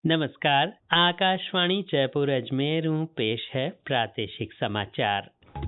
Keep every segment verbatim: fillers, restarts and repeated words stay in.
नमस्कार। आकाशवाणी जयपुर अजमेर में पेश है प्रादेशिक समाचार।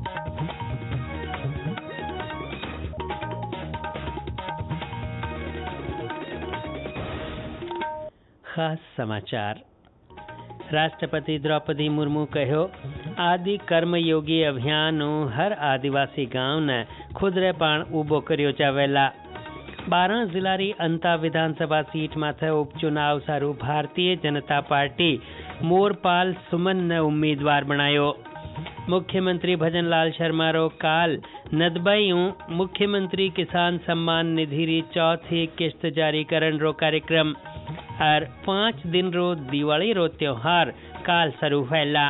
खास समाचार। राष्ट्रपति द्रौपदी मुर्मू कहो, आदि कर्मयोगी अभियान हर आदिवासी गांव ने खुदरे पण ऊभो कर्यो चावेला। बारह जिलारी अंता विधानसभा सीट माथे उपचुनाव सारू भारतीय जनता पार्टी मोरपाल सुमन ने उम्मीदवार बनायो। मुख्यमंत्री भजनलाल शर्मा रो काल नदबईऊ मुख्यमंत्री किसान सम्मान निधि री चौथी किस्त जारी करन रो कार्यक्रम और पांच दिन रो दिवाली रो त्योहार काल शुरू हैला।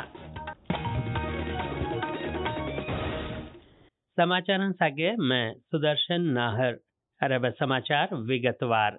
समाचार सागे मैं सुदर्शन नाहर। अरब समाचार विगतवार।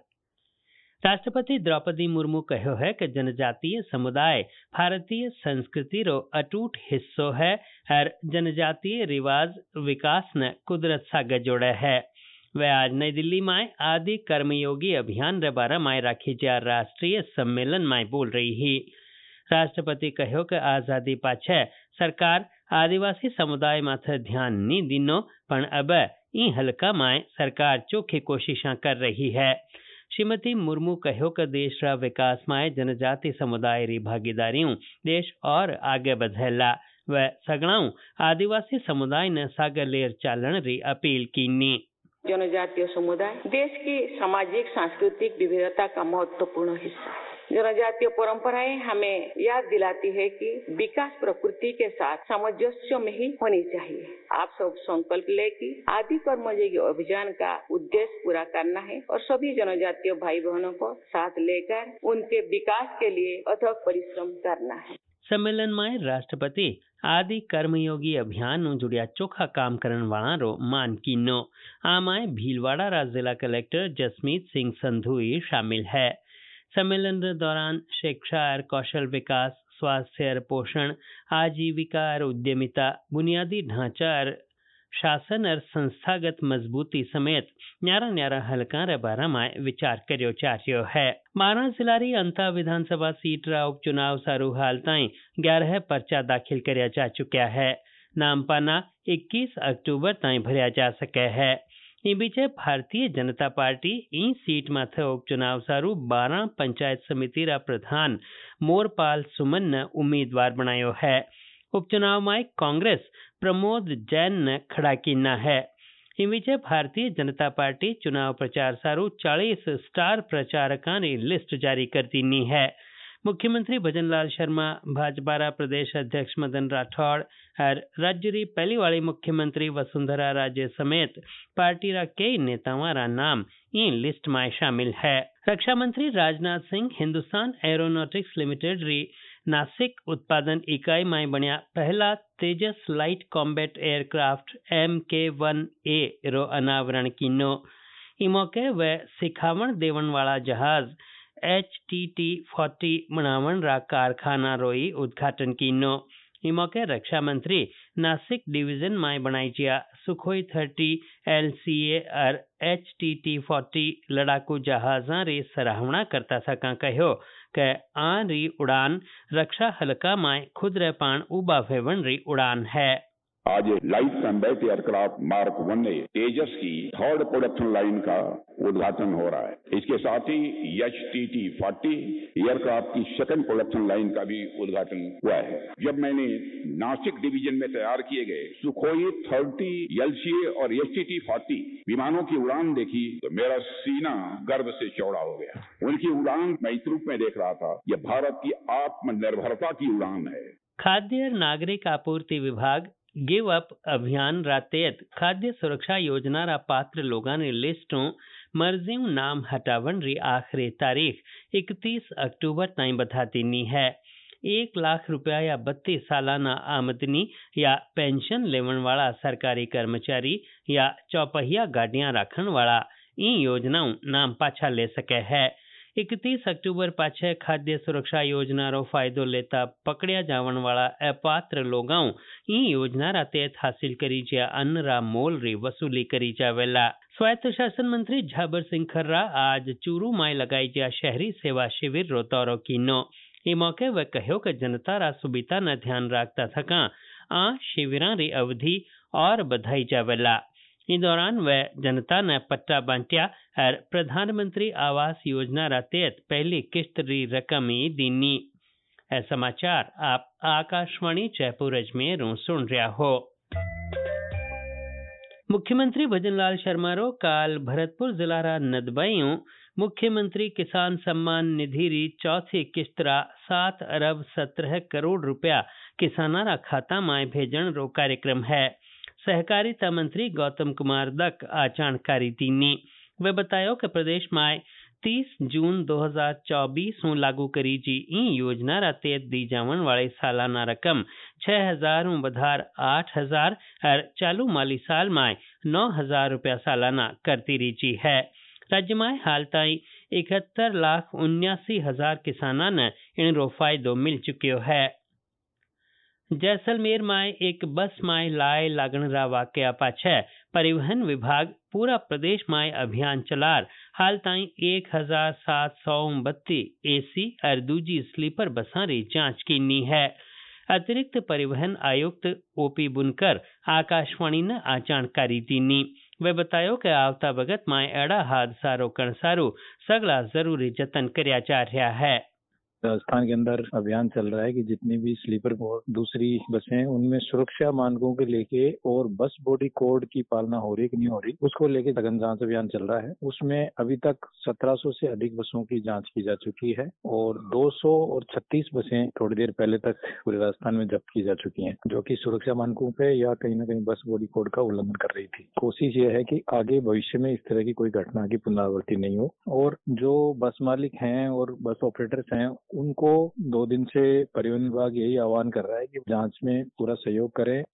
राष्ट्रपति द्रौपदी मुर्मू कहो है कि जनजातीय समुदाय भारतीय संस्कृति रो अटूट हिस्सो है और जनजातीय रिवाज विकास ने कुदरत सागे जोड़े है। वे आज नई दिल्ली में आदि कर्मयोगी अभियान रे बारे में राखी जा राष्ट्रीय सम्मेलन में बोल रही ही। राष्ट्रपति कहो कि आजादी पाछे सरकार आदिवासी समुदाय माथे ध्यान नी दिनो पण अब ई हलका में सरकार चोखी कोशिशां कर रही है। श्रीमती मुर्मू कहो कि देश रा विकास में जनजाति समुदाय री भागीदारियों देश और आगे बढ़ेला। व सगणाऊ आदिवासी समुदाय ने सागर लेर चालन री अपील कीनी। जनजातीय समुदाय देश की सामाजिक सांस्कृतिक विविधता का महत्वपूर्ण हिस्सा है। जनजातीय परंपराएं हमें याद दिलाती है कि विकास प्रकृति के साथ सामंजस्य में ही होनी चाहिए। आप सब संकल्प ले कि आदि कर्मयोगी अभियान का उद्देश्य पूरा करना है और सभी जनजातीय भाई बहनों को साथ लेकर उनके विकास के लिए अथक परिश्रम करना है। सम्मेलन में राष्ट्रपति आदि कर्मयोगी अभियान नु जुड़िया चोखा काम करन वाला रो मान कीनो। आमाय भीलवाड़ा रा जिला कलेक्टर जसमीत सिंह संधु शामिल है। सम्मेलन के दौरान शिक्षा और कौशल विकास, स्वास्थ्य और पोषण, आजीविका और उद्यमिता, बुनियादी ढांचा और शासन और संस्थागत मजबूती समेत न्यारा न्यारा हलका रे बारे में विचार करियो चार्यो है। बारह जिलारी अंता विधानसभा सीट रा उपचुनाव सारू हाल ताई ग्यारह पर्चा दाखिल करया जा चुका है। नाम पाना इक्कीस अक्टूबर ताई भरया जा सके है। इन बीचे भारतीय जनता पार्टी ई सीट माथे उपचुनाव सारू बारह पंचायत समिति रा प्रधान मोरपाल सुमन ने उम्मीदवार बनायो है। उपचुनाव में कांग्रेस प्रमोद जैन ने खड़ा कीना है। इन बीचे भारतीय जनता पार्टी चुनाव प्रचार सारू चालीस स्टार प्रचारकां री लिस्ट जारी कर दीनी है। मुख्यमंत्री भजनलाल शर्मा, भाजपा रा प्रदेश अध्यक्ष मदन राठौड़ और राज्य री पहली वाली मुख्यमंत्री वसुंधरा राजे समेत पार्टी रा कई नेताओं रा नाम इन लिस्ट में शामिल है। रक्षा मंत्री राजनाथ सिंह हिंदुस्तान एरोनॉटिक्स लिमिटेड री नासिक उत्पादन इकाई में बनिया पहला Tejas light combat aircraft M K one A रो अनावरण कीनो। ई मौके वे सिखावण देवन वाला जहाज एच टी टी फोर्टी बनावन रा कारखाना रोई उद्घाटन कीनो। ई मौके रक्षा मंत्री नासिक डिवीजन में बनाई जिया Sukhoi thirty L C A और एच टी टी फोर्टी लड़ाकू जहाजा री सराहना करता सका कहो कि आ री उड़ान रक्षा हलका में खुद रे पान उबा फेवन री उड़ान है। आज light combat aircraft mark one A Tejas की थर्ड प्रोडक्शन लाइन का उद्घाटन हो रहा है। इसके साथ ही H T T forty aircraft की सेकंड प्रोडक्शन लाइन का भी उद्घाटन हुआ है। जब मैंने नासिक डिवीजन में तैयार किए गए Sukhoi thirty L C A और एच टी टी फोर्टी विमानों की उड़ान देखी तो मेरा सीना गर्व से चौड़ा हो गया। उनकी उड़ान मैं इस रूप में देख रहा था, यह भारत की आत्मनिर्भरता की उड़ान है। खाद्य और नागरिक आपूर्ति विभाग गिव अप अभियान रा तहत खाद्य सुरक्षा योजना रा पात्र लोगां री लिस्टों मर्जियों नाम हटावन री आखिरी तारीख इकतीस अक्टूबर ताईं बता दीनी है। एक लाख रुपया या बत्तीस सालाना आमदनी या पेंशन लेवन वाला सरकारी कर्मचारी या चौपहिया गाड़ियां रखन वाला इन योजनाओं नाम पाछा ले सके है। इकतीस अक्टूबर पाछे खाद्य सुरक्षा योजना रो फायदो लेता पकड़िया जावन वाला अपात्र लोगाओं ई योजना रा तहत हासिल करी ज्या अन्न रा मोल री वसूली करी जावेला। स्वायत्त शासन मंत्री झाबर सिंह खर्रा आज चूरू माय लगाई ज्या शहरी सेवा शिविर रो दौरो कीनो। ई मौके वह कहो कि जनता रा सुविधा न ध्यान राखता थका आ शिविरां री अवधि और बधाई जावेला। इस दौरान वह जनता ने पट्टा बांटिया और प्रधानमंत्री आवास योजना रा तहत पहली किस्त री रकम ही दीनी। है समाचार आप आकाशवाणी जयपुर अजमेर सुन रहा हो। मुख्यमंत्री भजनलाल शर्मा रो काल भरतपुर जिला रा नदबईयों मुख्यमंत्री किसान सम्मान निधि री चौथी किस्त रा सात अरब सत्रह करोड़ रुपया किसाना रा खाता माय भेजण रो कार्यक्रम है। सहकारिता मंत्री गौतम कुमार दक आ जानकारी दीनी। वे बतायो कि प्रदेश में तीस जून दो हजार चौबीस में लागू करी जी ई योजना रा तहत दी जावन वाली सालाना रकम छह हजार बधार आठ हजार और चालू माली साल में नौ हजार रुपया सालाना करती रही है। राज्य में हाल ताई इकहत्तर लाख उन्यासी हजार किसाना ने इन रो फायदो मिल चुक्यो है। जैसलमेर में एक बस में लाए लागण रा वाकया पाछे परिवहन विभाग पूरा प्रदेश में अभियान चलार हाल ताई एक हजार सात सौ बत्ती एसी और दूजी स्लीपर बसां री जांच कीनी है। अतिरिक्त परिवहन आयुक्त ओपी बुनकर आकाशवाणी ने आ जानकारी दीनी। वे बतायो कि आवता बगत में एड़ा हादसा रोकण सारू सगला जरूरी जतन कर्या जा रहा है। राजस्थान के अंदर अभियान चल रहा है कि जितनी भी स्लीपर और दूसरी बसें हैं उनमें सुरक्षा मानकों के लेके और बस बॉडी कोड की पालना हो रही है कि नहीं हो रही उसको लेके सघन जांच अभियान चल रहा है। उसमें अभी तक सत्रह सौ से अधिक बसों की जांच की जा चुकी है और दो सौ और छत्तीस बसें थोड़ी देर पहले तक पूरे राजस्थान में जब्त की जा चुकी हैं जो कि सुरक्षा मानकों पे या कहीं ना कहीं बस बॉडी कोड का उल्लंघन कर रही थी। कोशिश ये है कि आगे भविष्य में इस तरह की कोई घटना की पुनरावृत्ति नहीं हो और जो बस मालिक हैं और बस ऑपरेटर्स हैं उनको दो दिन से परिवहन विभाग यही आह्वान कर रहा है कि जांच में पूरा सहयोग करें।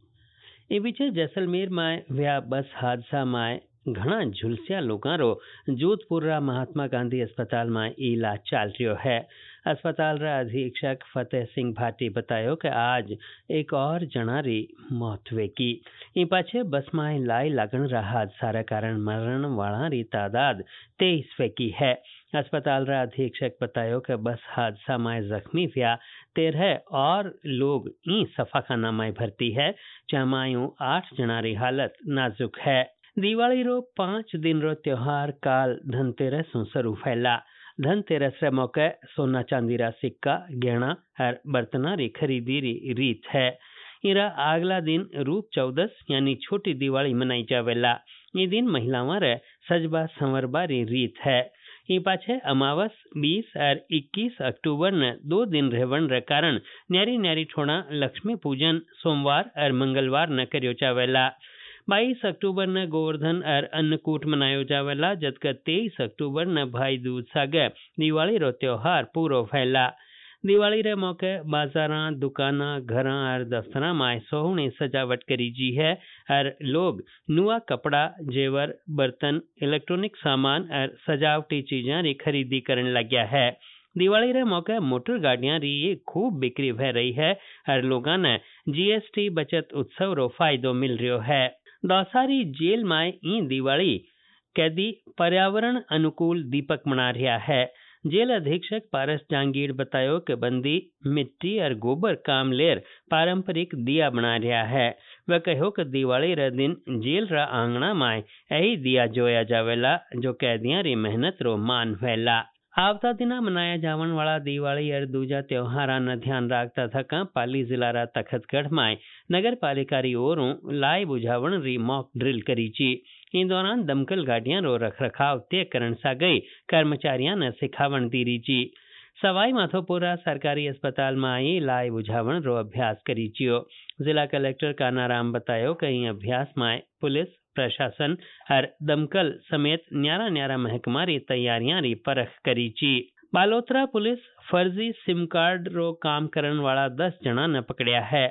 ए बीचे जैसलमेर में व्या बस हादसा में घना झुलसिया लोगों रो जोधपुर रा महात्मा गांधी अस्पताल में इलाज चल रहा है। अस्पताल रा अधीक्षक फतेह सिंह भाटी बतायो कि आज एक और जना री मौत हुई की। इन पाछे बस में लाई लागण रा हादसा रा कारण मरण वाला री तादाद तेईस की है। अस्पताल रा अधीक्षक बतायो कि बस हादसा में जख्मी हुआ तेरह और लोग ई सफाखाना में भर्ती है जहाँ आठ जना री हालत नाजुक है। दिवाली रो पांच दिन रो त्योहार काल धनतेरस शुरू फैला। धनतेरस रे मौके सोना चांदी रा सिक्का गहना और बर्तना री खरीदी री रीत है। इरा अगला दिन रूप चौदस यानी छोटी दिवाली मनाई जावेला। ये दिन महिलाओं रे सजबा संवरबा री रीत है। ये पाछे अमावस बीस और इक्कीस अक्टूबर ने दो दिन रहवन रे कारण न्यारी न्यारी ठोड़ा लक्ष्मी पूजन सोमवार और मंगलवार न करियो जावेला। बाईस अक्टूबर न गोवर्धन और अन्नकूट मनायो जावेला जबकि तेईस अक्टूबर न भाई दूज सागे दिवाली रो त्योहार पूरो फैला। दिवाली रे मौके बाजारा दुकाना घरा और दफ्तरा में सोहनी सजावट करी जी है और लोग नुआ कपड़ा जेवर बर्तन इलेक्ट्रॉनिक सामान और सजावटी चीजें री खरीदी करने लग्या है। दिवाली रे मौके मोटर गाड़ियां री खूब बिक्री भय रही है और लोगों ने जीएसटी बचत उत्सव रो फायदो मिल रहा है। दौसारी जेल में ई दिवाली कैदी पर्यावरण अनुकूल दीपक मना रहा है। जेल अधीक्षक पारस जांगीर बतायो कि बंदी मिट्टी और गोबर काम लेर पारंपरिक दिया बना रहा है। वह कहो कि दिवाली रे दिन जेल रा आंगना में यही दिया जोया जावेला जो कैदियां री मेहनत रो मान वेला। आवता दिना मनाया जावन वाला दिवाली और दूजा त्योहार न ध्यान राखता थका पाली जिला रा तखतगढ़ में नगर पालिका री ओरों लाई बुझावन री मॉक ड्रिल करी ची। इन दौरान दमकल गाड़ियां रो रख रखाव तय करन सा गई कर्मचारियों ने सिखावन दी रही ची। सवाई माधोपुरा सरकारी अस्पताल में आई लाई बुझावन रो अभ्यास करी चियो। जिला कलेक्टर कानाराम बतायो कि अभ्यास में पुलिस प्रशासन और दमकल समेत न्यारा न्यारा महकमा री तैयारियां री परख करी ची। बालोतरा पुलिस फर्जी सिम कार्ड रो काम करन वाला दस जना ने पकड़िया है।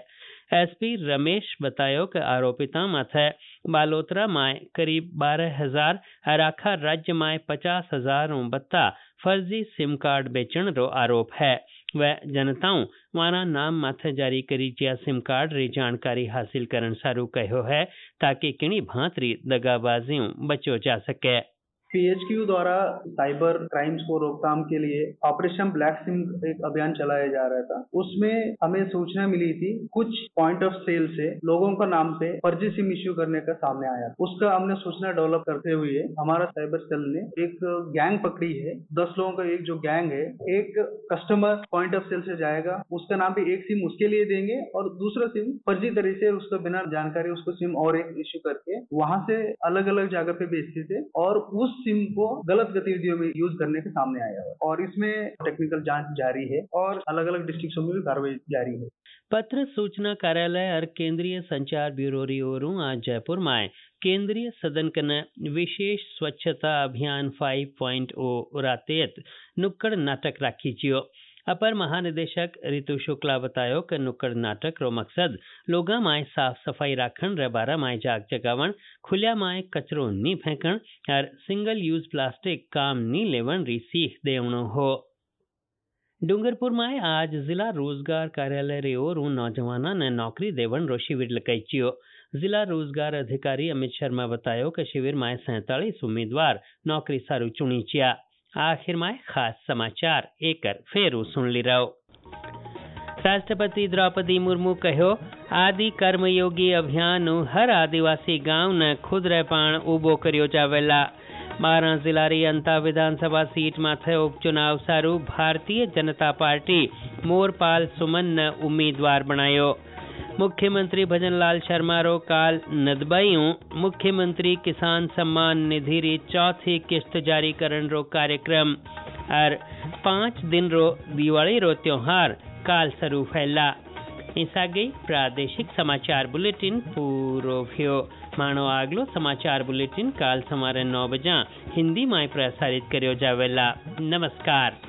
एसपी रमेश बतायो कि आरोपिता माथे बालोतरा माय करीब बारह हजार और आखा राज्य माय पचास हजार बत्ता फर्जी सिम कार्ड बेचण रो आरोप है। वह जनताओं वाना नाम माथे जारी करी ज्या सिम कार्ड री जानकारी हासिल करन सारू कहो है ताकि किणी भांतरी दगाबाजियों बचो जा सके। पीएचक्यू द्वारा साइबर क्राइम्स को रोकथाम के लिए ऑपरेशन ब्लैक सिम एक अभियान चलाया जा रहा था। उसमें हमें सूचना मिली थी कुछ पॉइंट ऑफ सेल से लोगों का नाम पे फर्जी सिम इश्यू करने का सामने आया। उसका हमने सूचना डेवलप करते हुए हमारा साइबर सेल ने एक गैंग पकड़ी है। दस लोगों का एक जो गैंग है, एक कस्टमर पॉइंट ऑफ सेल से जाएगा, उसका नाम पे एक सिम उसके लिए देंगे और दूसरा सिम फर्जी तरीके से उसको बिना जानकारी उसको सिम और एक इश्यू करके वहां से अलग अलग जगह पे बेचते थे और उस सिम को गलत गतिविधियों में यूज करने के सामने आया है और इसमें टेक्निकल जांच जारी है और अलग अलग डिस्ट्रिक्टों में भी कार्रवाई जारी है। पत्र सूचना कार्यालय और केंद्रीय संचार ब्यूरो री ओरू आज जयपुर में केंद्रीय सदन कने विशेष स्वच्छता अभियान फाइव पॉइंट ओ रातेत नुक्कड़ नाटक राखी जियो। अपर महानिदेशक ऋतु शुक्ला बतायो कि नुक्कड़ नाटक रो मकसद लोगा माय साफ सफाई राखण रे बारा माय जाग जगावण, खुल्या माय कचरो नी फेंकण और सिंगल यूज प्लास्टिक काम नी लेवण री सीख देवणो हो। डूंगरपुर में आज जिला रोजगार कार्यालय रे ओर नौजवाना ने नौकरी देवण रो शिविर लगाईचियो। जिला रोजगार अधिकारी अमित शर्मा बतायो कि शिविर में सैंतालीस उम्मीदवार नौकरी सारू चुनीचिया। आखिर में खास समाचार एकर फेरू सुन ली रहो। राष्ट्रपति द्रौपदी मुर्मू कहो आदि कर्मयोगी अभियान हर आदिवासी गांव ने खुद रे पाण उबो कर्यो जावेला। बारह जिला री अंता विधानसभा सीट माथे उपचुनाव सारू भारतीय जनता पार्टी मोरपाल सुमन ने उम्मीदवार बनायो। मुख्यमंत्री भजनलाल शर्मा रो काल नदबईयों मुख्यमंत्री किसान सम्मान निधि री चौथी किस्त जारी करन रो कार्यक्रम और पांच दिन रो दिवाली रो त्योहार काल शुरू फैला। ऐसा गई प्रादेशिक समाचार बुलेटिन पूरो भ्यो। मानो आगलो समाचार बुलेटिन काल समारे नौ बजा हिंदी में प्रसारित कर्यो जावेला। नमस्कार।